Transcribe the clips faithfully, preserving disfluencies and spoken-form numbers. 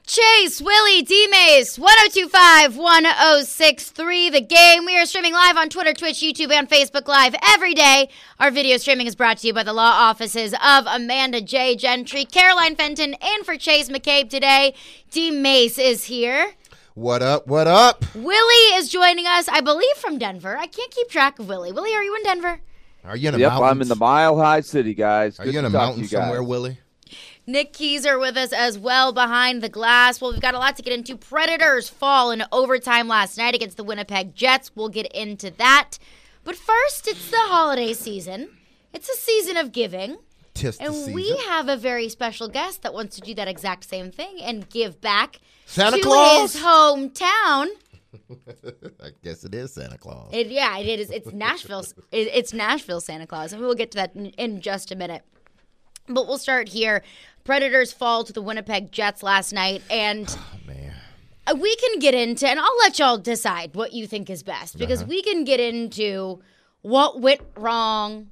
Chase, Willie, D-Mace, one oh two point five, one oh six point three, The Game. We are streaming live on Twitter, Twitch, YouTube, and Facebook Live every day. Our video streaming is brought to you by the law offices of Amanda J. Gentry. Caroline Fenton in for Chase McCabe today. D-Mace is here. What up, what up? Willie is joining us, I believe, from Denver. I can't keep track of Willie. Willie, are you in Denver? Are you in the yep, mountains? I'm in the Mile High City, guys. Are Good you in to a talk mountain to you somewhere, guys. Willie? Nick Keys are with us as well behind the glass. Well, we've got a lot to get into. Predators fall in overtime last night against the Winnipeg Jets. We'll get into that. But first, it's the holiday season. It's a season of giving. Tis and the season. we have a very special guest that wants to do that exact same thing and give back Santa to Claus? his hometown. I guess it is Santa Claus. It, yeah, it is. It's Nashville. it, it's Nashville Santa Claus, and we'll get to that in, in just a minute. But we'll start here. Predators fall to the Winnipeg Jets last night, and Oh, man. we can get into, and I'll let y'all decide what you think is best, because Uh-huh. we can get into what went wrong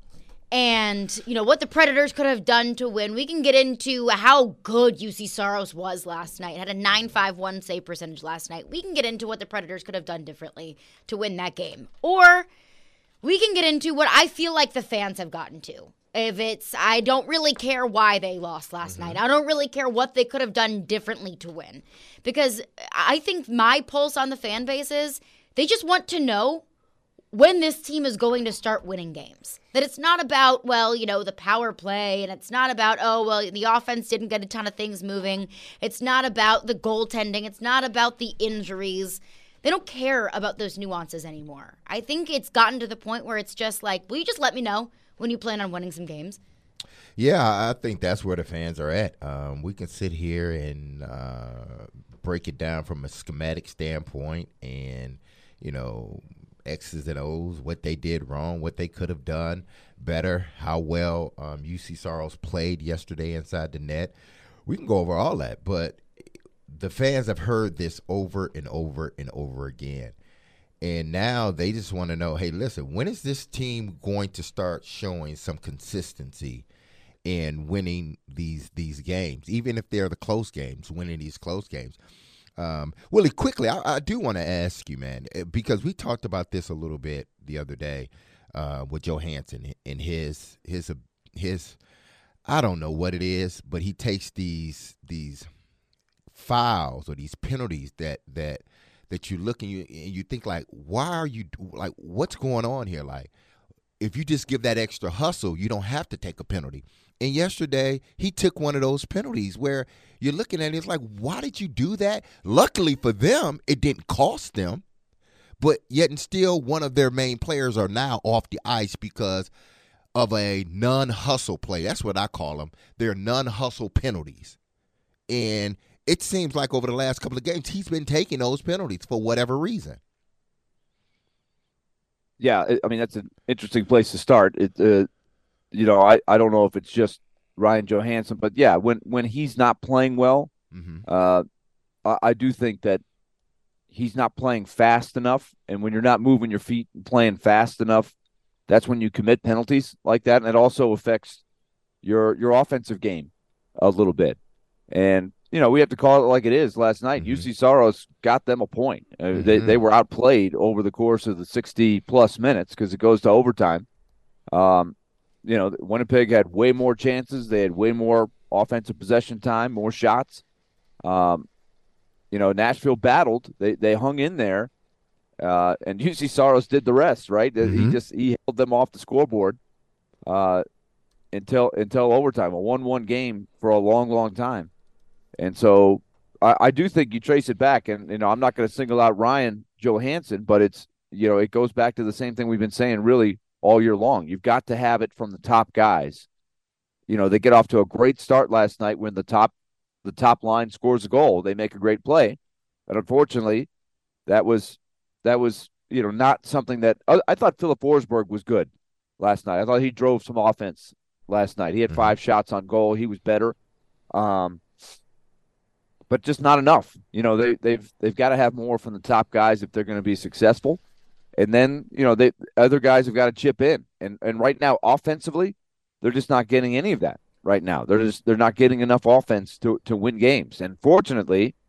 and, you know, what the Predators could have done to win. We can get into how good U C Saros was last night. Had a nine five one save percentage last night. We can get into what the Predators could have done differently to win that game. Or we can get into what I feel like the fans have gotten to. If it's, I don't really care why they lost last mm-hmm. night. I don't really care what they could have done differently to win. Because I think my pulse on the fan base is they just want to know when this team is going to start winning games. That it's not about, well, you know, the power play, and it's not about, oh, well, the offense didn't get a ton of things moving. It's not about the goaltending. It's not about the injuries. They don't care about those nuances anymore. I think it's gotten to the point where it's just like, will you just let me know when you plan on winning some games? Yeah, I think that's where the fans are at. Um, we can sit here and uh, break it down from a schematic standpoint and, you know, X's and O's, what they did wrong, what they could have done better, how well um, U C Saros played yesterday inside the net. We can go over all that, but the fans have heard this over and over and over again. And now they just want to know, hey, listen, when is this team going to start showing some consistency in winning these these games, even if they're the close games, winning these close games? Um, Willie, quickly, I, I do want to ask you, man, because we talked about this a little bit the other day uh, with Johansson and his his his. I don't know what it is, but he takes these these fouls or these penalties that that. that you look and you and you think, like, why are you, like, what's going on here? Like, if you just give that extra hustle, you don't have to take a penalty. And yesterday, he took one of those penalties where you're looking at it, it's like, why did you do that? Luckily for them, it didn't cost them. But yet and still, one of their main players are now off the ice because of a non-hustle play. That's what I call them. They're non-hustle penalties. And it seems like over the last couple of games, he's been taking those penalties for whatever reason. Yeah, I mean, that's an interesting place to start. It, uh, you know, I, I don't know if it's just Ryan Johansson, but yeah, when, when he's not playing well, mm-hmm. uh, I, I do think that he's not playing fast enough. And when you're not moving your feet and playing fast enough, that's when you commit penalties like that. And it also affects your your offensive game a little bit. And you know, we have to call it like it is. Last night, mm-hmm. U C Saros got them a point. Uh, mm-hmm. They they were outplayed over the course of the sixty-plus minutes because it goes to overtime. Um, you know, Winnipeg had way more chances. They had way more offensive possession time, more shots. Um, you know, Nashville battled. They they hung in there, uh, and U C Saros did the rest. Right? Mm-hmm. He just he held them off the scoreboard uh, until until overtime. A one-one game for a long, long time. And so I, I do think you trace it back, and you know I'm not going to single out Ryan Johansson, but it's you know it goes back to the same thing we've been saying really all year long. You've got to have it from the top guys. You know they get off to a great start last night when the top the top line scores a goal, they make a great play, but unfortunately that was that was you know not something that I, I thought Philip Forsberg was good last night. I thought he drove some offense last night. He had five mm-hmm. shots on goal. He was better. Um, But just not enough. You know, they, they've they've got to have more from the top guys if they're going to be successful. And then, you know, they other guys have got to chip in. And and right now, offensively, they're just not getting any of that right now. They're just they're not getting enough offense to, to win games. And fortunately,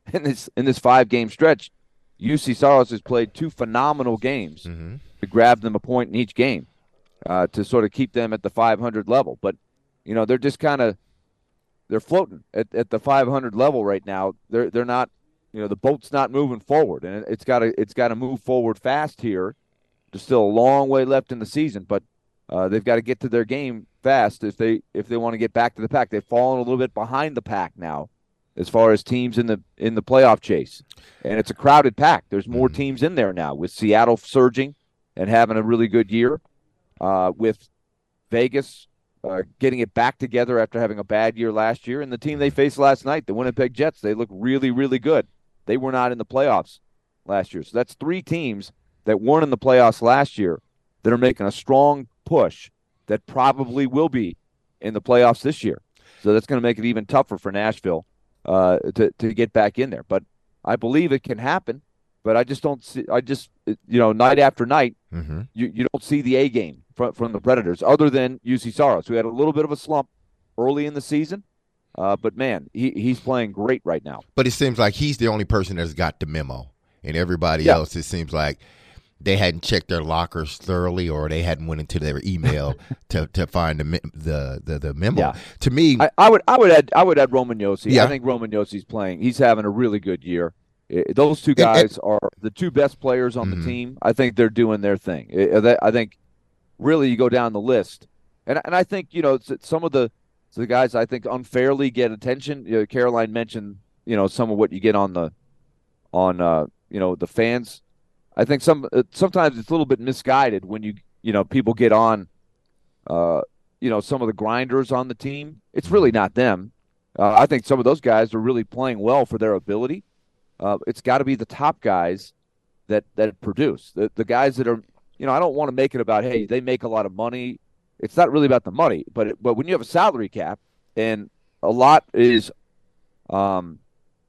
in this in this five game stretch, U C Saros has played two phenomenal games mm-hmm. to grab them a point in each game uh, to sort of keep them at the five hundred level. But you know, they're just kind of they're floating at, at the five hundred level right now. They're they're not, you know, the boat's not moving forward, and it's got to it's got to move forward fast here. There's still a long way left in the season, but uh, they've got to get to their game fast if they if they want to get back to the pack. They've fallen a little bit behind the pack now, as far as teams in the in the playoff chase, and it's a crowded pack. There's more teams in there now, with Seattle surging and having a really good year, uh, with Vegas uh, getting it back together after having a bad year last year, and the team they faced last night, the Winnipeg Jets, they look really really good. They were not in the playoffs last year, so that's three teams that weren't in the playoffs last year that are making a strong push that probably will be in the playoffs this year. So that's going to make it even tougher for Nashville uh, to to get back in there. But I believe it can happen. But I just don't see. I just you know night after night, Mm-hmm. you, you don't see the A game from from the Predators, other than U C Saros, who had a little bit of a slump early in the season. Uh, but man, he he's playing great right now. But it seems like he's the only person that's got the memo, and everybody Yeah. else, it seems like they hadn't checked their lockers thoroughly, or they hadn't went into their email to, to find the me- the the, the memo. Yeah. To me, I, I would I would add I would add Roman Yossi. Yeah. I think Roman Yossi's playing. He's having a really good year. I- Those two And- and- guys are the two best players on Mhm. the team. I think they're doing their thing. I- I I think really you go down the list, and and I think you know s- some of the the guys I think unfairly get attention. You know, Caroline mentioned you know some of what you get on the on uh, you know the fans. I think some uh, sometimes it's a little bit misguided when you you know people get on, uh, you know some of the grinders on the team. It's really not them. Uh, I think some of those guys are really playing well for their ability. Uh, it's got to be the top guys that that produce the the guys that are you know I don't want to make it about hey they make a lot of money. It's not really about the money, but it, but when you have a salary cap and a lot is, um,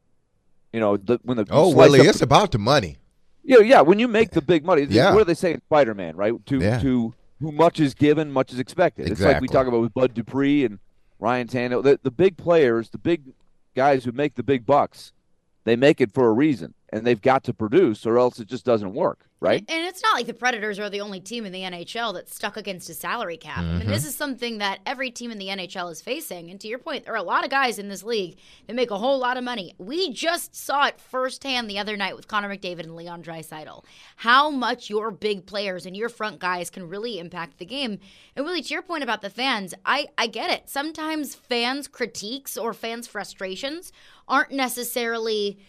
you know the when the oh, slice Willie, up it's about the money. Yeah, yeah. When you make the big money, Yeah. what do they say in Spider-Man, right? To Yeah. to who much is given, much is expected. It's like we Exactly. talk about with Bud Dupree and Ryan Tannehill. The, the big players, the big guys who make the big bucks, they make it for a reason, and they've got to produce, or else it just doesn't work, right? And it's not like the Predators are the only team in the N H L that's stuck against a salary cap. I mean, Mm-hmm. this is something that every team in the N H L is facing. And to your point, there are a lot of guys in this league that make a whole lot of money. We just saw it firsthand the other night with Connor McDavid and Leon Draisaitl. How much your big players and your front guys can really impact the game. And really, to your point about the fans, I, I get it. Sometimes fans' critiques or fans' frustrations aren't necessarily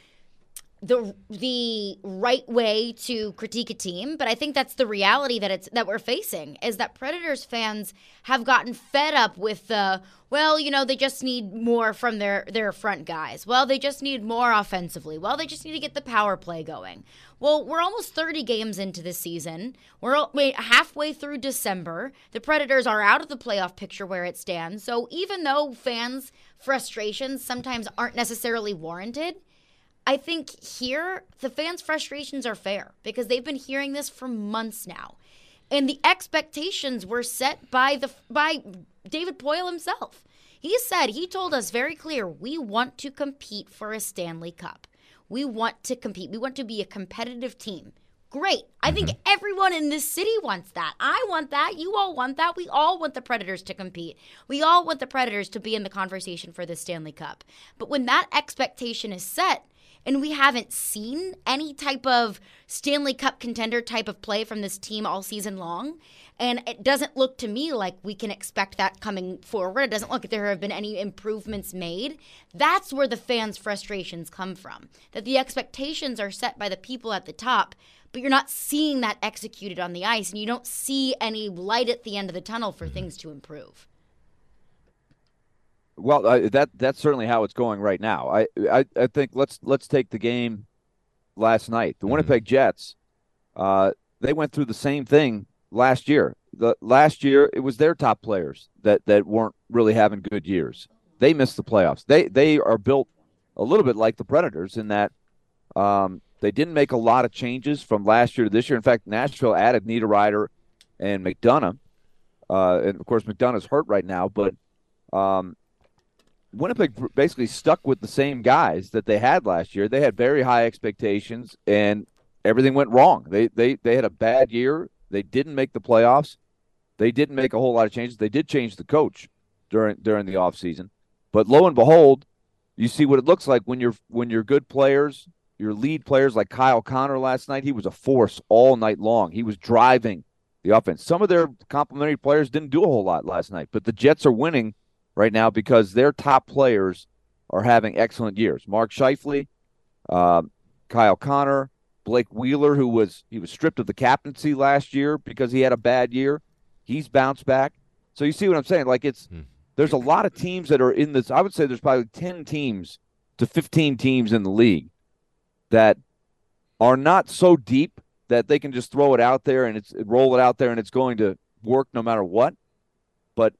the the right way to critique a team, but I think that's the reality that it's that we're facing is that Predators fans have gotten fed up with the well, you know, they just need more from their their front guys. Well, they just need more offensively. Well, they just need to get the power play going. Well, we're almost thirty games into the season. We're wait, halfway through December. The Predators are out of the playoff picture where it stands. So even though fans' frustrations sometimes aren't necessarily warranted, I think here the fans' frustrations are fair because they've been hearing this for months now. And the expectations were set by the by David Poile himself. He said, he told us very clear, we want to compete for a Stanley Cup. We want to compete. We want to be a competitive team. Great. I think everyone in this city wants that. I want that. You all want that. We all want the Predators to compete. We all want the Predators to be in the conversation for the Stanley Cup. But when that expectation is set, and we haven't seen any type of Stanley Cup contender type of play from this team all season long. And it doesn't look to me like we can expect that coming forward. It doesn't look like there have been any improvements made. That's where the fans' frustrations come from. That the expectations are set by the people at the top, but you're not seeing that executed on the ice, and you don't see any light at the end of the tunnel for things to improve. Well, uh, that that's certainly how it's going right now. I, I I think let's let's take the game last night. The Mhm. Winnipeg Jets, uh, they went through the same thing last year. The last year it was their top players that that weren't really having good years. They missed the playoffs. They they are built a little bit like the Predators in that um, they didn't make a lot of changes from last year to this year. In fact, Nashville added Niederreiter and McDonough, uh, and of course McDonough's hurt right now, but. Um, Winnipeg basically stuck with the same guys that they had last year. They had very high expectations, and everything went wrong. They they they had a bad year. They didn't make the playoffs. They didn't make a whole lot of changes. They did change the coach during during the offseason. But lo and behold, you see what it looks like when you're when you're good players, your lead players like Kyle Connor last night. He was a force all night long. He was driving the offense. Some of their complementary players didn't do a whole lot last night, but the Jets are winning right now because their top players are having excellent years. Mark Scheifele, uh, Kyle Connor, Blake Wheeler, who was he was stripped of the captaincy last year because he had a bad year. He's bounced back. So you see what I'm saying? Like it's hmm. there's a lot of teams that are in this. I would say there's probably ten teams to fifteen teams in the league that are not so deep that they can just throw it out there and it's roll it out there and it's going to work no matter what. But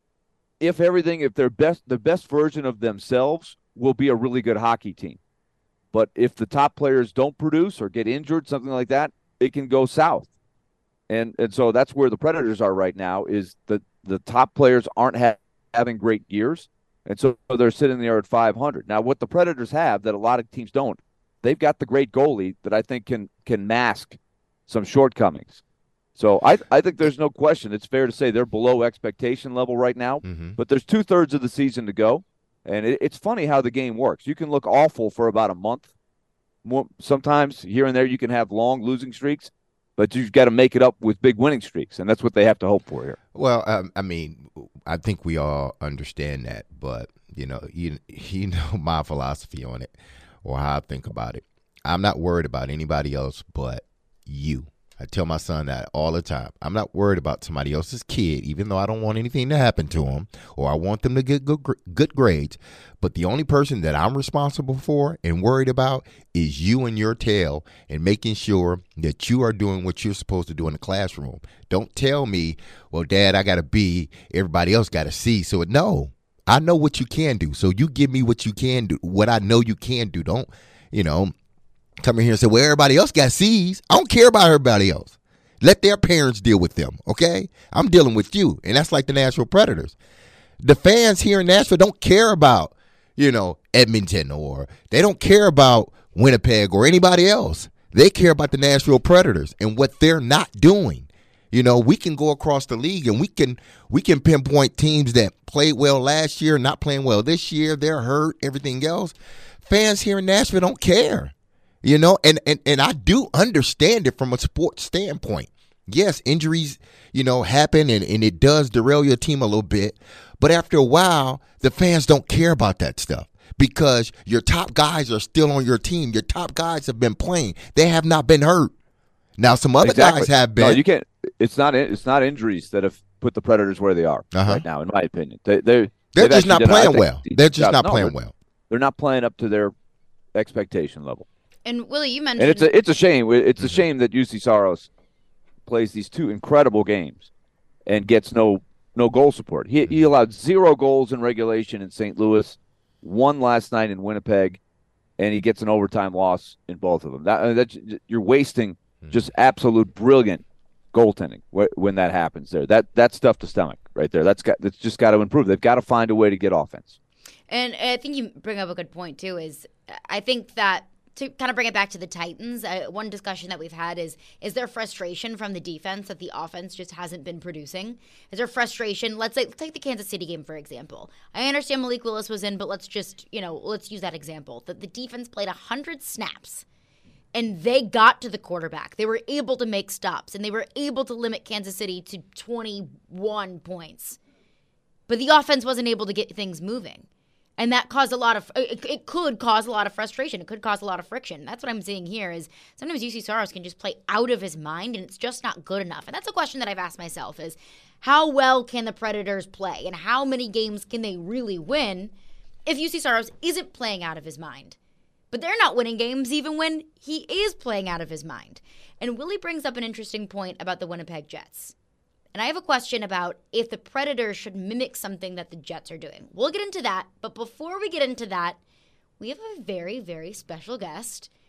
if everything, if their best, the best version of themselves will be a really good hockey team. But if the top players don't produce or get injured, something like that, it can go south. And and so that's where the Predators are right now is that the top players aren't ha- having great years. And so they're sitting there at five hundred. Now, what the Predators have that a lot of teams don't, they've got the great goalie that I think can can mask some shortcomings. So I I think there's no question. It's fair to say they're below expectation level right now, mm-hmm. but there's two-thirds of the season to go. And it, it's funny how the game works. You can look awful for about a month. More, sometimes here and there you can have long losing streaks, but you've got to make it up with big winning streaks, and that's what they have to hope for here. Well, um, I mean, I think we all understand that, but, you know, you, you know my philosophy on it or how I think about it. I'm not worried about anybody else but you. I tell my son that all the time. I'm not worried about somebody else's kid, even though I don't want anything to happen to them or I want them to get good, good grades. But the only person that I'm responsible for and worried about is you and your tail and making sure that you are doing what you're supposed to do in the classroom. Don't tell me, well, Dad, I got a B. Everybody else got a C. So, no, I know what you can do. So you give me what you can do, what I know you can do. Don't, you know, come in here and say, well, everybody else got C's. I don't care about everybody else. Let their parents deal with them, okay? I'm dealing with you, and that's like the Nashville Predators. The fans here in Nashville don't care about, you know, Edmonton, or they don't care about Winnipeg or anybody else. They care about the Nashville Predators and what they're not doing. You know, we can go across the league and we can we can pinpoint teams that played well last year, not playing well this year, they're hurt, everything else. Fans here in Nashville don't care. You know, and, and, and I do understand it from a sports standpoint. Yes, injuries, you know, happen and, and it does derail your team a little bit. But after a while, the fans don't care about that stuff because your top guys are still on your team. Your top guys have been playing. They have not been hurt. Now, some other exactly. guys have been. No, you can't. It's not. It's not injuries that have put the Predators where they are uh-huh. right now, in my opinion. They, they're they're just not playing well. They're just not playing well. They're not playing up to their expectation level. And Willie, you mentioned, and it's a it's a shame. It's a shame that U C Saros plays these two incredible games and gets no no goal support. He he allowed zero goals in regulation in Saint Louis, one last night in Winnipeg, and he gets an overtime loss in both of them. That that you're wasting just absolute brilliant goaltending when that happens. There, that that's stuff to stomach right there. That's got that's just got to improve. They've got to find a way to get offense. And I think you bring up a good point too. Is I think that. To kind of bring it back to the Titans, uh, one discussion that we've had is, is there frustration from the defense that the offense just hasn't been producing? Is there frustration? Let's say, let's take the Kansas City game, for example. I understand Malik Willis was in, but let's just, you know, let's use that example. That the defense played one hundred snaps, and they got to the quarterback. They were able to make stops, and they were able to limit Kansas City to twenty-one points. But the offense wasn't able to get things moving. And that caused a lot of, it, it could cause a lot of frustration. It could cause a lot of friction. That's what I'm seeing here is sometimes U C Saros can just play out of his mind and it's just not good enough. And that's a question that I've asked myself is how well can the Predators play and how many games can they really win if U C Saros isn't playing out of his mind? But they're not winning games even when he is playing out of his mind. And Willie brings up an interesting point about the Winnipeg Jets. And I have a question about if the Predators should mimic something that the Jets are doing. We'll get into that, but before we get into that, we have a very, very special guest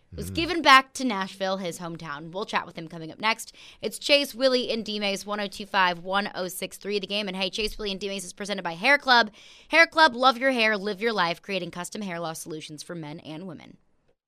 who's mm. given back to Nashville, his hometown. We'll chat with him coming up next. It's Chase, Willie, and D-Mace, one oh two five, one oh six three, The Game. And hey, Chase, Willie, and D-Mace is presented by Hair Club. Hair Club, love your hair, live your life, creating custom hair loss solutions for men and women.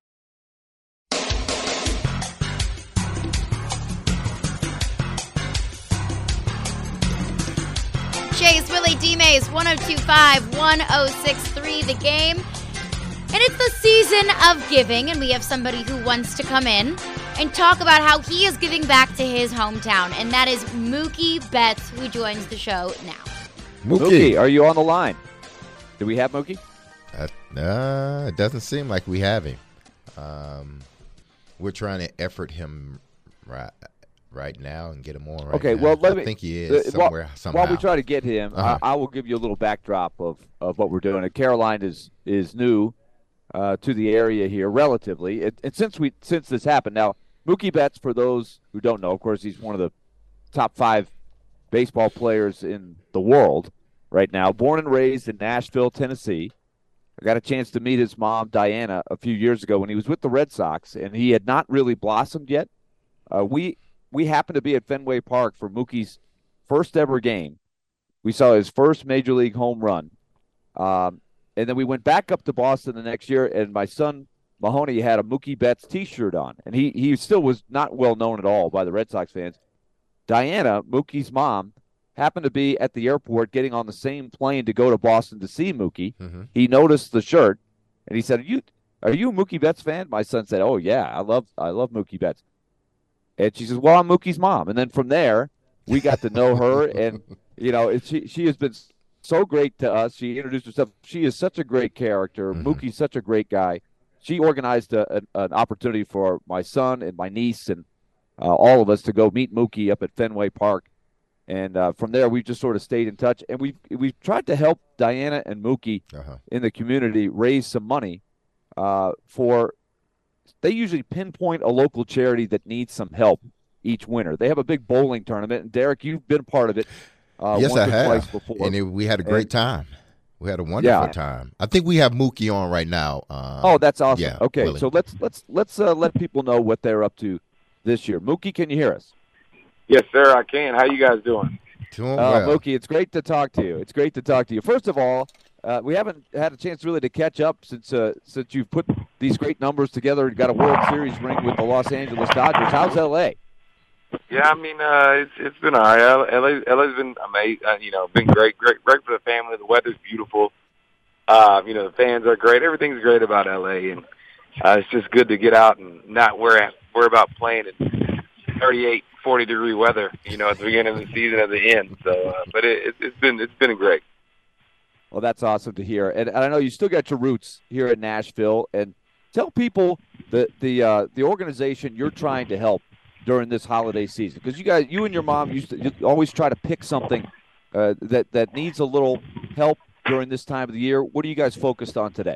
Chase, Willie, D-Mace, one oh two five, one oh six three, The Game. And it's the season of giving, and we have somebody who wants to come in and talk about how he is giving back to his hometown, and that is Mookie Betts, who joins the show now. Mookie, Mookie are you on the line? Do we have Mookie? Uh, uh, it doesn't seem like we have him. Um, we're trying to effort him right right now and get him on right okay, now. well, let I me, think he is uh, somewhere, while, somehow. While we try to get him, uh-huh. I, I will give you a little backdrop of, of what we're doing. Caroline is is new uh, to the area here, relatively. It, and since we since this happened, now, Mookie Betts, for those who don't know, of course, he's one of the top five baseball players in the world right now. Born and raised in Nashville, Tennessee. I got a chance to meet his mom, Diana, a few years ago when he was with the Red Sox, and he had not really blossomed yet. Uh, we we happened to be at Fenway Park for Mookie's first ever game. We saw his first Major League home run. Um, and then we went back up to Boston the next year, and my son, Mahoney, had a Mookie Betts T-shirt on. And he, he still was not well known at all by the Red Sox fans. Diana, Mookie's mom, happened to be at the airport getting on the same plane to go to Boston to see Mookie. Mm-hmm. He noticed the shirt, and he said, are you, are you a Mookie Betts fan? My son said, oh, yeah, I love I love Mookie Betts. And she says, well, I'm Mookie's mom. And then from there, we got to know her. And, you know, she she has been so great to us. She introduced herself. She is such a great character. Mm-hmm. Mookie's such a great guy. She organized a, a, an opportunity for my son and my niece and uh, all of us to go meet Mookie up at Fenway Park. And uh, from there, we've just sort of stayed in touch. And we've, we've tried to help Diana and Mookie uh-huh. in the community raise some money uh, for – they usually pinpoint a local charity that needs some help each winter. They have a big bowling tournament, and Derek, you've been part of it. Uh, yes, once I or have. Twice before. And it, we had a great and, time. We had a wonderful yeah. time. I think we have Mookie on right now. Um, oh, that's awesome. Yeah, okay, Willie. so let's let's let's uh, let people know what they're up to this year. Mookie, can you hear us? Yes, sir, I can. How you guys doing? Doing uh, well. Mookie, it's great to talk to you. It's great to talk to you. First of all, Uh, we haven't had a chance really to catch up since uh, since you've put these great numbers together and got a World Series ring with the Los Angeles Dodgers. How's L A? Yeah, I mean, uh, it's it's been all right. L A L A's been amazing. Uh, you know, been great, great, great for the family. The weather's beautiful. Uh, you know, the fans are great. Everything's great about L A, and uh, it's just good to get out and not worry worry about playing in thirty-eight, forty degree weather. You know, at the beginning of the season, at the end. So, uh, but it, it's been it's been great. Well, that's awesome to hear. And, and I know you still got your roots here in Nashville. And tell people the the uh, the organization you're trying to help during this holiday season, because you guys, you and your mom used to you always try to pick something uh, that that needs a little help during this time of the year. What are you guys focused on today?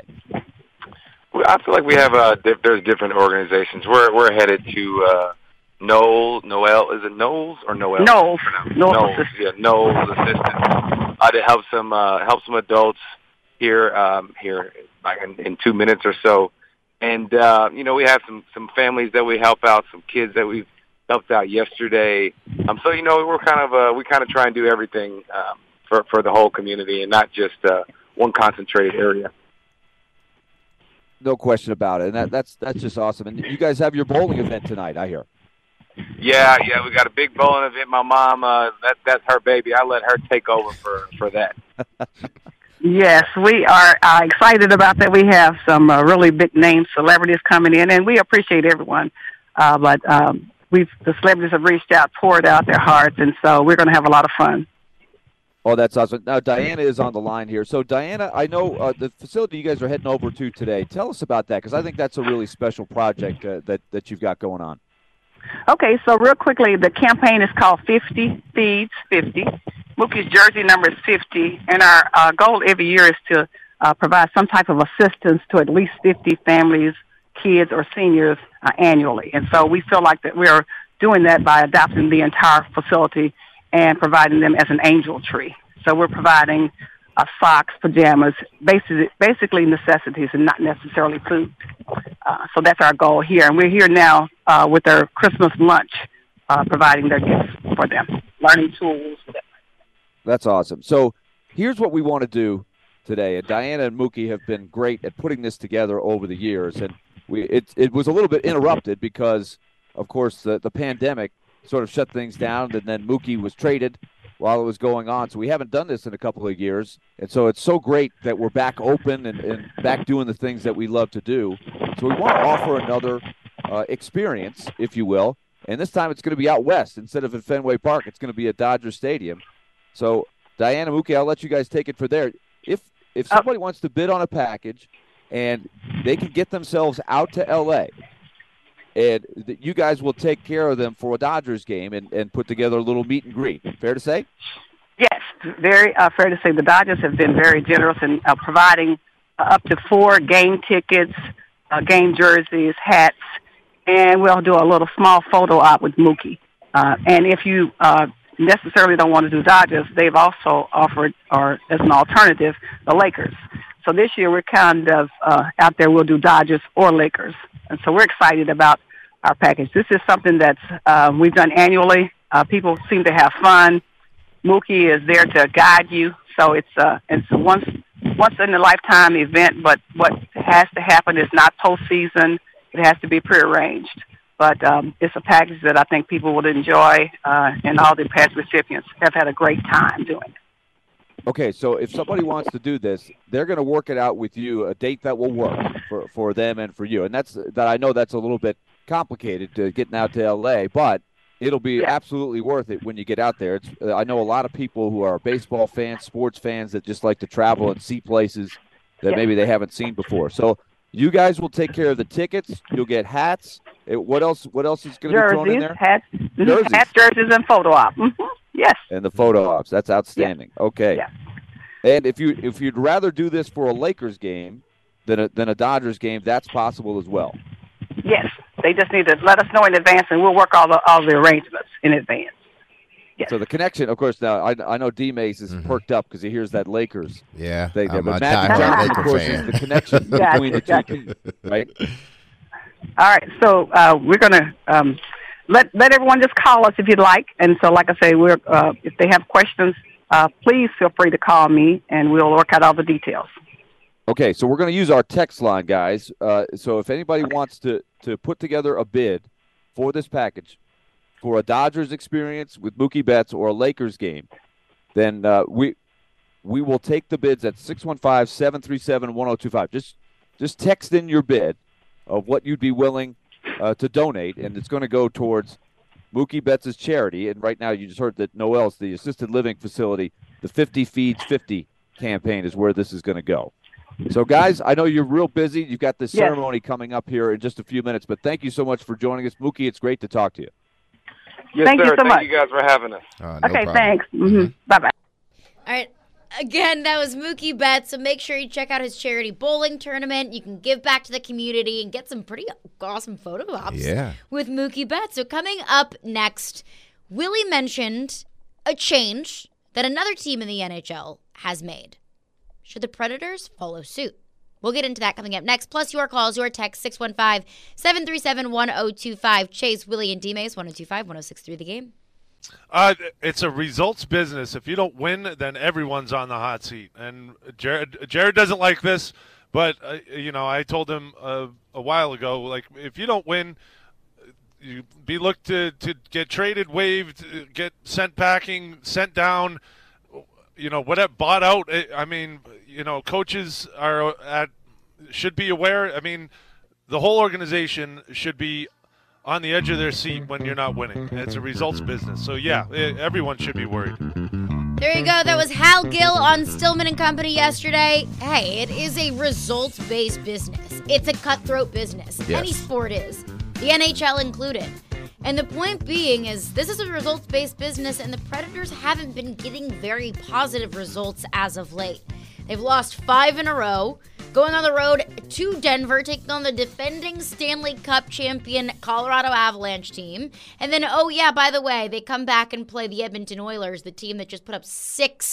Well, I feel like we have uh, diff- there's different organizations. We're we're headed to uh, Noel Noel is it Noel's or Noel? Noel's. Noel's. Noel's. Yeah, Noel's assistance. Uh, to help some uh, help some adults here um, here like in, in two minutes or so, and uh, you know we have some, some families that we help out, some kids that we've helped out yesterday. Um, so you know we're kind of uh, we kind of try and do everything um, for for the whole community and not just uh, one concentrated area. No question about it, and that, that's that's just awesome. And you guys have your bowling event tonight, I hear. Yeah, yeah, we got a big bowling event. My mom, uh, that that's her baby. I let her take over for, for that. Yes, we are uh, excited about that. We have some uh, really big name celebrities coming in, and we appreciate everyone. Uh, but um, we've the celebrities have reached out, poured out their hearts, and so we're going to have a lot of fun. Oh, that's awesome. Now, Diana is on the line here. So, Diana, I know uh, the facility you guys are heading over to today. Tell us about that, because I think that's a really special project uh, that, that you've got going on. Okay, so real quickly, the campaign is called fifty Feeds fifty. Mookie's jersey number is fifty, and our uh, goal every year is to uh, provide some type of assistance to at least fifty families, kids, or seniors uh, annually. And so we feel like that we are doing that by adopting the entire facility and providing them as an angel tree. So we're providing uh, socks, pajamas, basically, basically necessities and not necessarily food. Uh, so that's our goal here. And we're here now uh, with our Christmas lunch, uh, providing their gifts for them, learning tools. That's awesome. So here's what we want to do today. And Diana and Mookie have been great at putting this together over the years. And we it, it was a little bit interrupted because, of course, the, the pandemic sort of shut things down, and then Mookie was traded while it was going on. So we haven't done this in a couple of years. And so it's so great that we're back open and, and back doing the things that we love to do. So we want to offer another uh, experience, if you will. And this time it's going to be out west. Instead of at Fenway Park, it's going to be at Dodger Stadium. So, Diana, Mookie, I'll let you guys take it for there. If if somebody wants to bid on a package and they can get themselves out to L A, and you guys will take care of them for a Dodgers game and, and put together a little meet and greet. Fair to say? Yes, very uh, fair to say. The Dodgers have been very generous in uh, providing uh, up to four game tickets, uh, game jerseys, hats, and we'll do a little small photo op with Mookie. Uh, and if you uh, necessarily don't want to do Dodgers, they've also offered, or as an alternative, the Lakers. So this year we're kind of uh, out there, we'll do Dodgers or Lakers. And so we're excited about our package. This is something that uh, we've done annually. Uh, people seem to have fun. Mookie is there to guide you. So it's uh, it's a once once in a lifetime event. But what has to happen is not postseason. It has to be prearranged. But um, it's a package that I think people would enjoy, uh, and all the past recipients have had a great time doing it. Okay, so if somebody wants to do this, they're going to work it out with you, a date that will work for, for them and for you. And that's that. I know that's a little bit complicated to getting out to L A, but it'll be yeah. absolutely worth it when you get out there. It's, uh, I know a lot of people who are baseball fans, sports fans that just like to travel and see places that yeah. maybe they haven't seen before. So you guys will take care of the tickets. You'll get hats. It, what else? What else is going to be thrown in there? Hats, jerseys, hats, jerseys, and photo op. Mm-hmm. Yes. And the photo ops. That's outstanding. Yeah. Okay. Yeah. And if you if you'd rather do this for a Lakers game than a than a Dodgers game, that's possible as well. Yes. They just need to let us know in advance, and we'll work all the all the arrangements in advance. Yes. So the connection, of course, now I, I know D Mace is mm-hmm. perked up because he hears that Lakers yeah, thing there. I'm But a Matt diehard Johnson, Laker of course, fan. is the connection Gotcha, between the two gotcha. teams, right? All right, so uh, we're going to um, let let everyone just call us if you'd like. And so, like I say, we're uh, if they have questions, uh, please feel free to call me, and we'll work out all the details. Okay, so we're going to use our text line, guys. Uh, so if anybody wants to, to put together a bid for this package for a Dodgers experience with Mookie Betts or a Lakers game, then uh, we we will take the bids at six one five, seven three seven, one oh two five. Just just text in your bid of what you'd be willing uh, to donate, and it's going to go towards Mookie Betts' charity. And right now you just heard that Noel's, the assisted living facility, the fifty Feeds fifty campaign is where this is going to go. So, guys, I know you're real busy. You've got this yes. ceremony coming up here in just a few minutes, but thank you so much for joining us. Mookie, it's great to talk to you. Yes, thank sir. you so thank much. you guys for having us. Uh, no okay, problem. thanks. Mm-hmm. Bye-bye. All right. Again, that was Mookie Betts, so make sure you check out his charity bowling tournament. You can give back to the community and get some pretty awesome photo ops yeah. with Mookie Betts. So coming up next, Willie mentioned a change that another team in the N H L has made. Should the Predators follow suit? We'll get into that coming up next. Plus your calls, your text, six one five, seven three seven, one oh two five. Chase, Willie, and D-Mace, one oh two five, one oh six three The Game. Uh, it's a results business. If you don't win, then everyone's on the hot seat. And Jared, Jared doesn't like this, but uh, you know, I told him uh, a while ago, like if you don't win, you be looked to to get traded, waived, get sent packing, sent down. You know, whatever, bought out. I mean, you know, coaches are at should be aware. I mean, the whole organization should be on the edge of their seat when you're not winning. It's a results business. So, yeah, everyone should be worried. There you go. That was Hal Gill on Stillman and Company yesterday. Hey, it is a results-based business. It's a cutthroat business. Yes. Any sport is, the N H L included. And the point being is this is a results-based business, and the Predators haven't been getting very positive results as of late. They've lost five in a row, going on the road to Denver, taking on the defending Stanley Cup champion Colorado Avalanche team. And then, oh yeah, by the way, they come back and play the Edmonton Oilers, the team that just put up six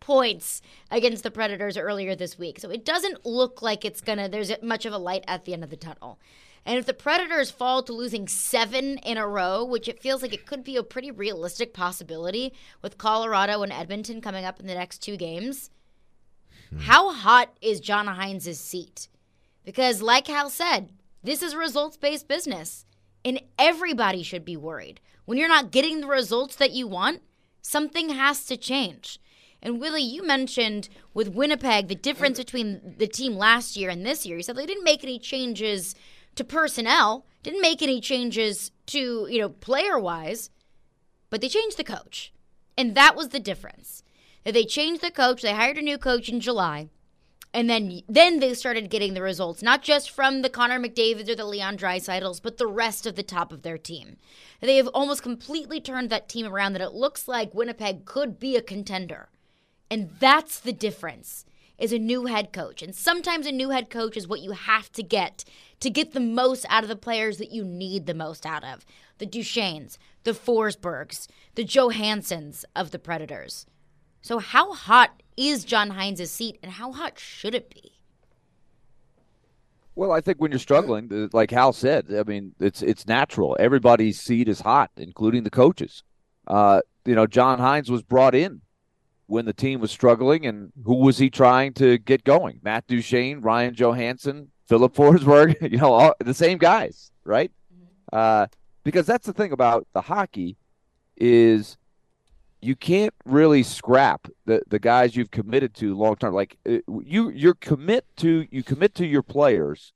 points against the Predators earlier this week. So it doesn't look like it's going to, there's much of a light at the end of the tunnel. And if the Predators fall to losing seven in a row, which it feels like it could be a pretty realistic possibility with Colorado and Edmonton coming up in the next two games, hmm. how hot is John Hines' seat? Because like Hal said, this is a results-based business, and everybody should be worried. When you're not getting the results that you want, something has to change. And Willie, you mentioned with Winnipeg the difference between the team last year and this year. You said they didn't make any changes to personnel, didn't make any changes to, you know, player-wise, but they changed the coach. And that was the difference. They changed the coach, they hired a new coach in July, and then then they started getting the results, not just from the Connor McDavids or the Leon Draisaitl's, but the rest of the top of their team. They have almost completely turned that team around that it looks like Winnipeg could be a contender. And that's the difference, is a new head coach. And sometimes a new head coach is what you have to get to get the most out of the players that you need the most out of. The Duchesnes, the Forsbergs, the Johanssons of the Predators. So how hot is John Hines' seat, and how hot should it be? Well, I think when you're struggling, like Hal said, I mean, it's it's natural. Everybody's seat is hot, including the coaches. Uh, you know, John Hines was brought in when the team was struggling, and who was he trying to get going? Matt Duchene, Ryan Johansson, Philip Forsberg, you know, all, the same guys, right? Mm-hmm. Uh, because that's the thing about the hockey is you can't really scrap the, the guys you've committed to long term. Like you, you commit to you commit to your players,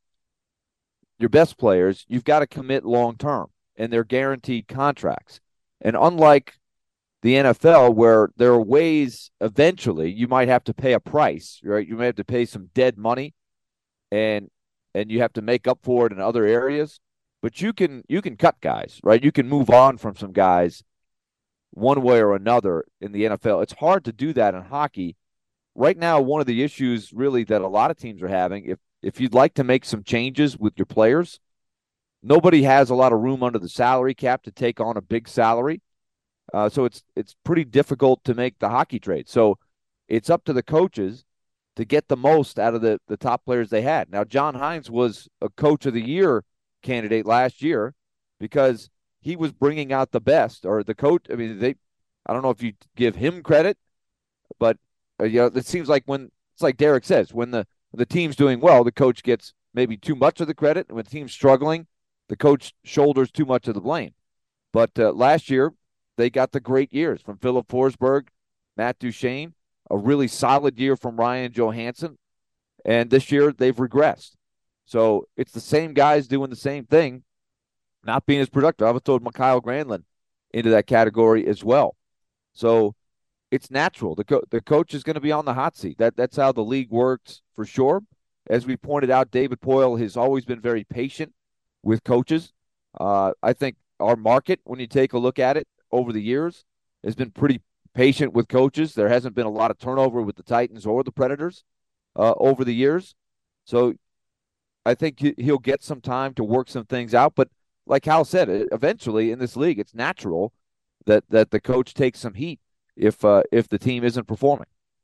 your best players. You've got to commit long term, and they're guaranteed contracts. And unlike the N F L, where there are ways eventually you might have to pay a price, right? You may have to pay some dead money, and and you have to make up for it in other areas. But you can you can cut guys, right? You can move on from some guys one way or another in the N F L. It's hard to do that in hockey. Right now, one of the issues really that a lot of teams are having, if if you'd like to make some changes with your players, nobody has a lot of room under the salary cap to take on a big salary. Uh, so it's it's pretty difficult to make the hockey trade. So it's up to the coaches to get the most out of the, the top players they had. Now, John Hines was a Coach of the Year candidate last year because he was bringing out the best, or the coach. I mean, they. I don't know if you give him credit, but uh, you know, it seems like when it's like Derek says, when the the team's doing well, the coach gets maybe too much of the credit, and when the team's struggling, the coach shoulders too much of the blame. But uh, last year, they got the great years from Philip Forsberg, Matt Duchene, a really solid year from Ryan Johansson, and this year they've regressed. So it's the same guys doing the same thing, not being as productive. I would throw Mikael Granlund into that category as well. So it's natural. The co- the coach is going to be on the hot seat. That that's how the league works for sure. As we pointed out, David Poile has always been very patient with coaches. Uh, I think our market, when you take a look at it over the years, has been pretty patient with coaches. There hasn't been a lot of turnover with the Titans or the Predators uh, over the years. So I think he'll get some time to work some things out. But like Hal said, eventually in this league, it's natural that that the coach takes some heat if uh, if the team isn't performing.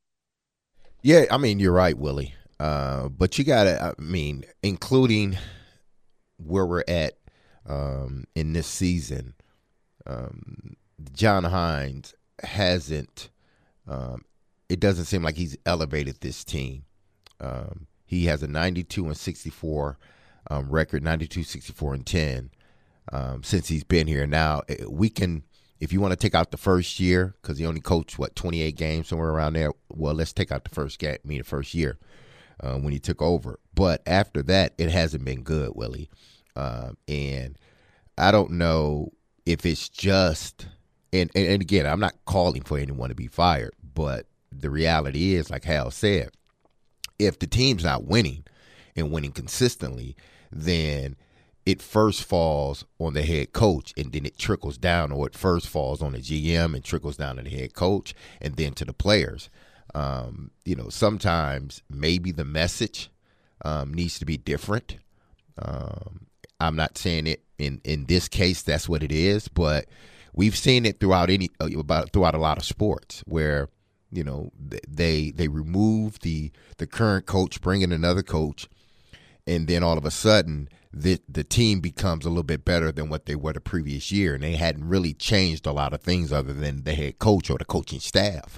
Yeah, I mean, you're right, Willie. Uh, but you got to, I mean, including where we're at um, in this season, um, John Hines hasn't, um, it doesn't seem like he's elevated this team. Um, he has a ninety-two and sixty-four um, record, ninety-two, sixty-four, and ten um, since he's been here. Now, we can, if you want to take out the first year, because he only coached, what, twenty-eight games, somewhere around there. Well, let's take out the first game, I mean, the first year uh, when he took over. But after that, it hasn't been good, Willie. Uh, and I don't know if it's just, and, and, and again, I'm not calling for anyone to be fired, but the reality is, like Hal said, if the team's not winning and winning consistently, then it first falls on the head coach, and then it trickles down, or it first falls on the G M and trickles down to the head coach, and then to the players. Um, you know, sometimes maybe the message um, needs to be different. Um, I'm not saying it in, in this case that's what it is, but we've seen it throughout any about throughout a lot of sports where, You know, they they remove the the current coach, bring in another coach, and then all of a sudden the the team becomes a little bit better than what they were the previous year, and they hadn't really changed a lot of things other than the head coach or the coaching staff.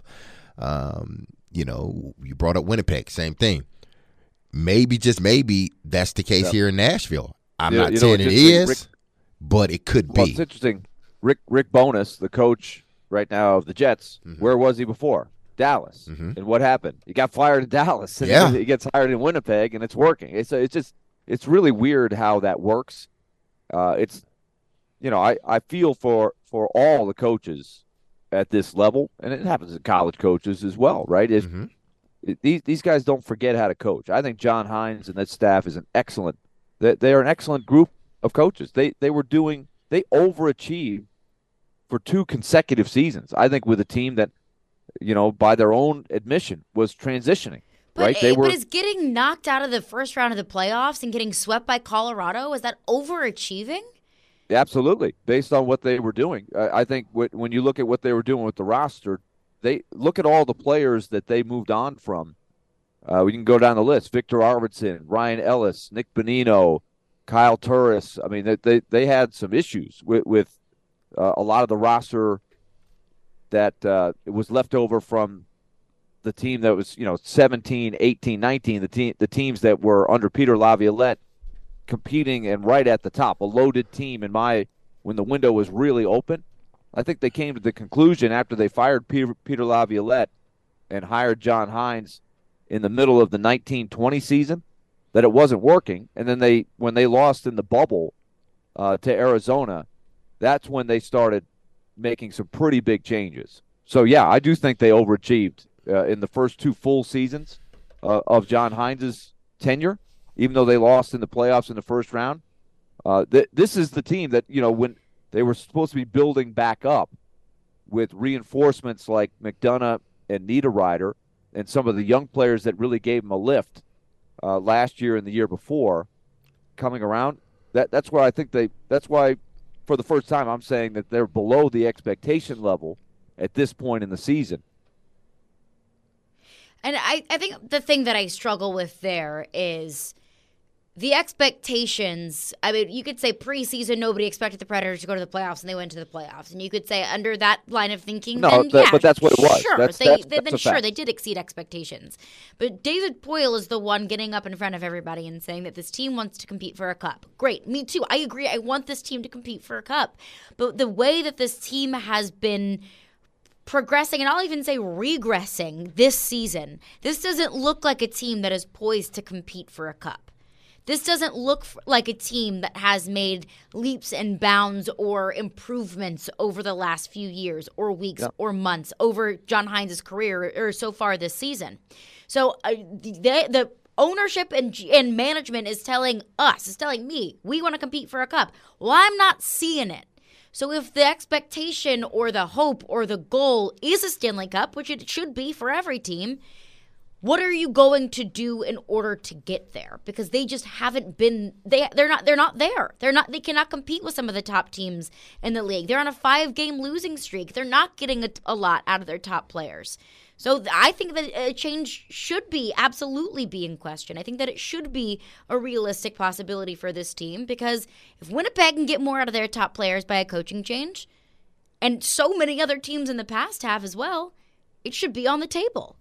Um, you know, you brought up Winnipeg, same thing. Maybe, just maybe, that's the case yep. here in Nashville. I'm yeah, not you know, saying it is, Rick, but it could well, be. It's interesting. Rick Rick Bowness, the coach right now of the Jets, mm-hmm. where was he before? Dallas. Mm-hmm. And what happened? He got fired in Dallas. And yeah. he gets hired in Winnipeg, and it's working. It's it's just it's really weird how that works. Uh, it's you know I, I feel for for all the coaches at this level, and it happens to college coaches as well, right? It, mm-hmm. it, these these guys don't forget how to coach. I think John Hines and that staff is an excellent. They they are an excellent group of coaches. They they were doing they overachieved for two consecutive seasons. I think with a team that, you know, by their own admission, was transitioning. But, right? They but were. Is getting knocked out of the first round of the playoffs and getting swept by Colorado, is that overachieving? Absolutely, based on what they were doing. I, I think w- when you look at what they were doing with the roster, they look at all the players that they moved on from. Uh, we can go down the list: Victor Arvidsson, Ryan Ellis, Nick Bonino, Kyle Turris. I mean, they they, they had some issues with, with uh, a lot of the roster that uh, was left over from the team that was, you know, seventeen, eighteen, nineteen, the team, the teams that were under Peter Laviolette competing and right at the top, a loaded team in my, when the window was really open. I think they came to the conclusion after they fired Peter, Peter Laviolette and hired John Hines in the middle of the nineteen twenty season that it wasn't working. And then they, when they lost in the bubble uh, to Arizona, that's when they started making some pretty big changes. So, yeah, I do think they overachieved uh, in the first two full seasons uh, of John Hines' tenure, even though they lost in the playoffs in the first round. Uh, th- this is the team that, you know, when they were supposed to be building back up with reinforcements like McDonough and Niederreiter and some of the young players that really gave them a lift uh, last year and the year before coming around. That That's where I think they – that's why – for the first time, I'm saying that they're below the expectation level at this point in the season. And I, I think the thing that I struggle with there is the expectations. I mean, you could say preseason, nobody expected the Predators to go to the playoffs, and they went to the playoffs. And you could say under that line of thinking, no, then, the, yeah, but that's what it was. Sure, that's, they, that's, they, that's then sure, they did exceed expectations. But David Poile is the one getting up in front of everybody and saying that this team wants to compete for a cup. Great, me too. I agree. I want this team to compete for a cup. But the way that this team has been progressing, and I'll even say regressing this season, this doesn't look like a team that is poised to compete for a cup. This doesn't look like a team that has made leaps and bounds or improvements over the last few years or weeks yep. or months over John Hines' career or so far this season. So uh, the, the ownership and, and management is telling us, is telling me, we want to compete for a cup. Well, I'm not seeing it. So if the expectation or the hope or the goal is a Stanley Cup, which it should be for every team, what are you going to do in order to get there? Because they just haven't been they they're not they're not there. They're not they cannot compete with some of the top teams in the league. They're on a five-game losing streak. They're not getting a, a lot out of their top players. So I think that a change should be absolutely be in question. I think that it should be a realistic possibility for this team, because if Winnipeg can get more out of their top players by a coaching change, and so many other teams in the past have as well, it should be on the table.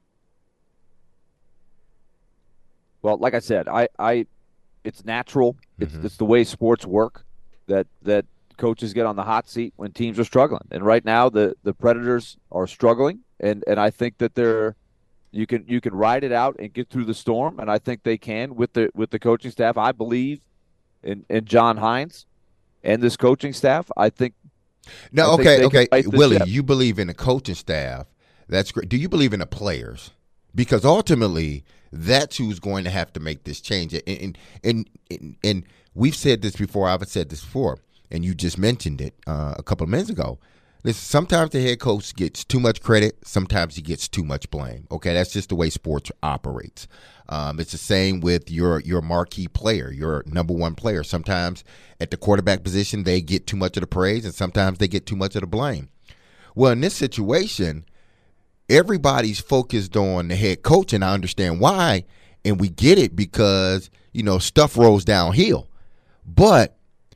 Well, like I said, I, I it's natural. It's, mm-hmm. it's the way sports work that that coaches get on the hot seat when teams are struggling. And right now, the, the Predators are struggling, and, and I think that they're you can you can ride it out and get through the storm, and I think they can with the with the coaching staff. I believe in, in John Hines and this coaching staff. I think. No, I okay, think okay, Willie, ship. You believe in the coaching staff. That's great. Do you believe in the players? Because ultimately, that's who's going to have to make this change. And and and, and, and we've said this before. I've said this before, and you just mentioned it uh, a couple of minutes ago. Listen, sometimes the head coach gets too much credit. Sometimes he gets too much blame. Okay, that's just the way sports operates. Um, it's the same with your your marquee player, your number one player. Sometimes at the quarterback position, they get too much of the praise, and sometimes they get too much of the blame. Well, in this situation, everybody's focused on the head coach, and I understand why, and we get it because, you know, stuff rolls downhill. But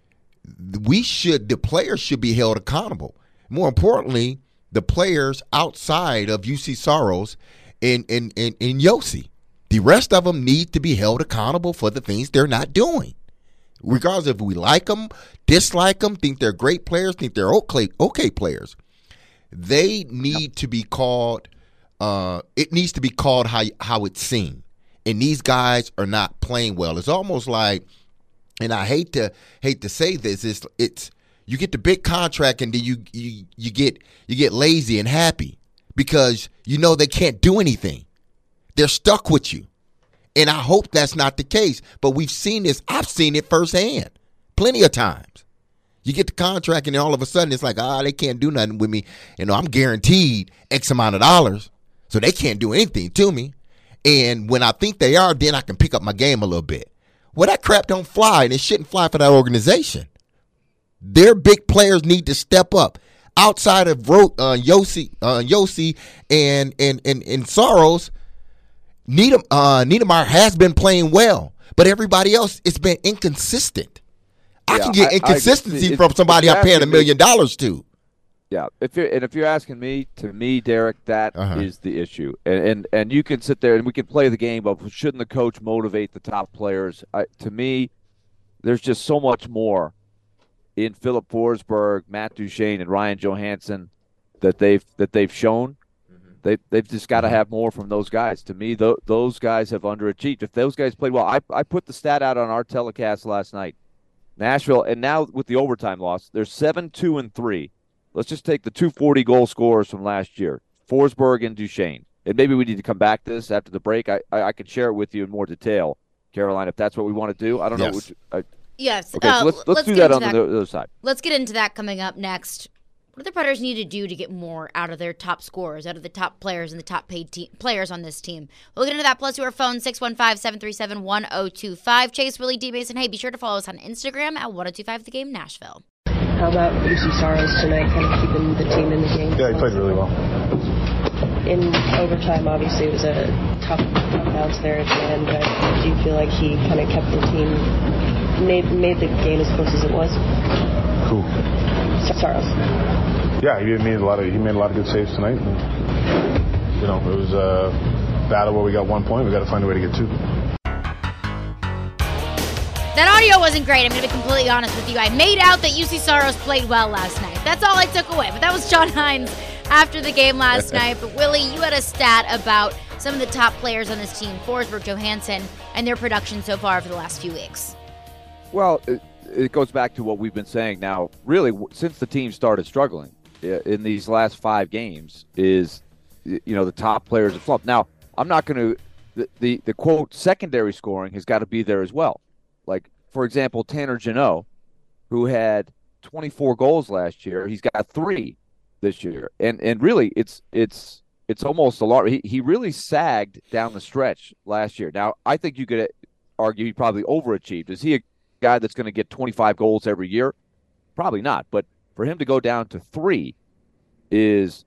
we should, the players should be held accountable. More importantly, the players outside of U C Soros and, and, and, and Yossi. The rest of them need to be held accountable for the things they're not doing. Regardless if we like them, dislike them, think they're great players, think they're okay, okay players. They need to be called, uh, it needs to be called how, how it's seen. And these guys are not playing well. It's almost like, and I hate to hate to say this, it's it's you get the big contract and then you you you get you get lazy and happy because you know they can't do anything. They're stuck with you. And I hope that's not the case. But we've seen this. I've seen it firsthand plenty of times. You get the contract and then all of a sudden it's like, ah, they can't do nothing with me. You know, I'm guaranteed X amount of dollars, so they can't do anything to me. And when I think they are, then I can pick up my game a little bit. Well, that crap don't fly, and it shouldn't fly for that organization. Their big players need to step up. Outside of uh, Yossi, uh, Yossi and, and, and, and Soros, Niedem, uh, Niedermeyer has been playing well, but everybody else, it's been inconsistent. I yeah, can get I, inconsistency I, from somebody I'm paying a million dollars to. Yeah, if you're and if you're asking me, to me, Derek, that uh-huh. is the issue. And, and and you can sit there and we can play the game of shouldn't the coach motivate the top players? I, to me, there's just so much more in Philip Forsberg, Matt Duchene, and Ryan Johansson that they've that they've shown. Mm-hmm. They they've just got to mm-hmm. have more from those guys. To me, th- those guys have underachieved. If those guys played well, I I put the stat out on our telecast last night. Nashville, and now with the overtime loss, they're seven two and three. Let's just take the two forty goal scorers from last year, Forsberg and Duchene. And maybe we need to come back to this after the break. I I, I can share it with you in more detail, Caroline, if that's what we want to do. I don't yes. know. Which, I, yes. Okay, uh, so let's, let's, let's do that on that. the other side. Let's get into that coming up next. What do the Predators need to do to get more out of their top scorers, out of the top players and the top paid te- players on this team? We'll get into that. Plus, your phone, six one five, seven three seven, one oh two five. Chase, Willie, D. Mason. Hey, be sure to follow us on Instagram at one oh two five The Game Nashville. How about U C Soros tonight, kind of keeping the team in the game? Yeah, he played really well. In overtime, obviously, it was a tough, tough bounce there at the end, but do you feel like he kind of kept the team, made, made the game as close as it was? Who? Soros. Yeah, he made a lot of he made a lot of good saves tonight. And, you know, it was a battle where we got one point. We got to find a way to get two. That audio wasn't great. I'm going to be completely honest with you. I made out that U C Soros played well last night. That's all I took away. But that was John Hines after the game last night. But Willie, you had a stat about some of the top players on this team, Forsberg, Johansson, and their production so far for the last few weeks. Well, it, it goes back to what we've been saying now. Really, since the team started struggling in these last five games, is you know the top players have slumped. Now, I'm not going to the, the the quote secondary scoring has got to be there as well. Like, for example, Tanner Jeannot, who had twenty-four goals last year, he's got three this year. And and really, it's it's it's almost a lot. He, he really sagged down the stretch last year. Now, I think you could argue he probably overachieved. Is he a guy that's going to get twenty-five goals every year? Probably not. But for him to go down to three is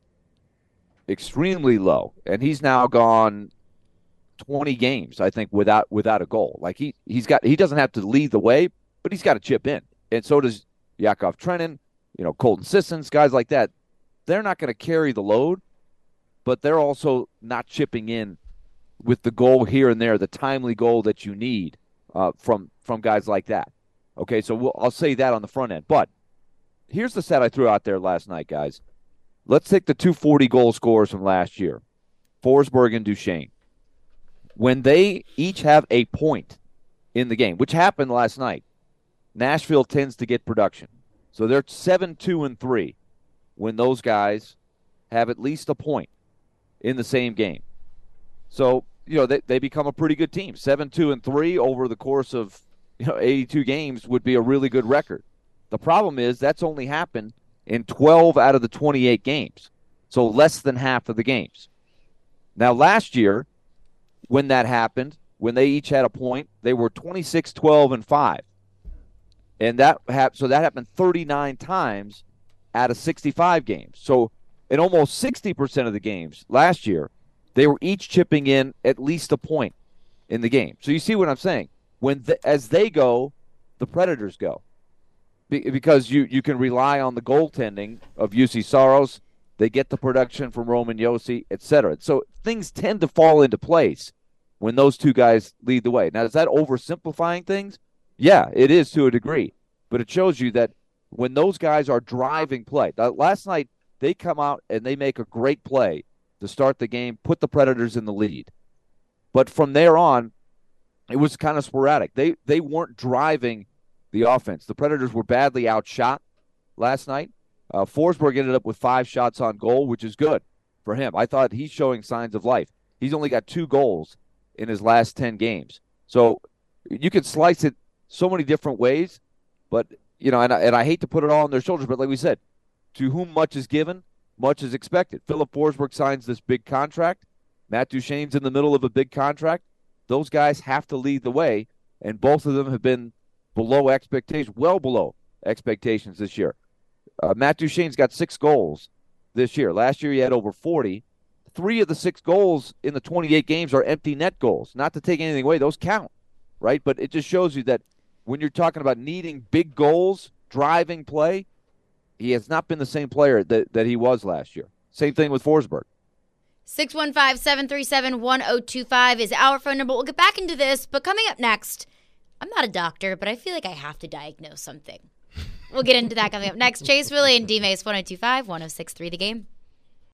extremely low. And he's now gone twenty games, I think, without without a goal. Like he he's got he doesn't have to lead the way, but he's got to chip in, and so does Yakov Trenin, you know, Colton Sissons, guys like that. They're not going to carry the load, but they're also not chipping in with the goal here and there, the timely goal that you need uh, from from guys like that. Okay, so we'll, I'll say that on the front end. But here's the stat I threw out there last night, guys. Let's take the two forty goal scorers from last year, Forsberg and Duchene. When they each have a point in the game, which happened last night, Nashville tends to get production. So they're seven two and three when those guys have at least a point in the same game. So, you know, they, they become a pretty good team. seven two and three over the course of, you know, eighty-two games would be a really good record. The problem is that's only happened in twelve out of the twenty-eight games. So less than half of the games. Now, last year, when that happened, when they each had a point, they were twenty-six, twelve, and five. And that hap- so that happened thirty-nine times out of sixty-five games. So in almost sixty percent of the games last year, they were each chipping in at least a point in the game. So you see what I'm saying? When the, as they go, the Predators go. Be, because you, you can rely on the goaltending of U C Saros. They get the production from Roman Josi, et cetera. So things tend to fall into place when those two guys lead the way. Now, is that oversimplifying things? Yeah, it is to a degree. But it shows you that when those guys are driving play. Now, last night, they come out and they make a great play to start the game, put the Predators in the lead. But from there on, it was kind of sporadic. They they weren't driving the offense. The Predators were badly outshot last night. Uh, Forsberg ended up with five shots on goal, which is good for him. I thought he's showing signs of life. He's only got two goals in his last ten games. So you can slice it so many different ways, but, you know, and I, and I hate to put it all on their shoulders, but like we said, to whom much is given, much is expected. Philip Forsberg signs this big contract. Matt Duchene's in the middle of a big contract. Those guys have to lead the way, and both of them have been below expectations, well below expectations this year. Uh, Matt Duchene's got six goals this year. Last year he had over forty. Three of the six goals in the twenty-eight games are empty net goals. Not to take anything away, those count, right? But it just shows you that when you're talking about needing big goals, driving play, he has not been the same player that, that he was last year. Same thing with Forsberg. six one five, seven three seven, one oh two five is our phone number. We'll get back into this, but coming up next, I'm not a doctor, but I feel like I have to diagnose something. We'll get into that coming up next. Chase Willie and D-Mace, one oh two five, one oh six three The Game.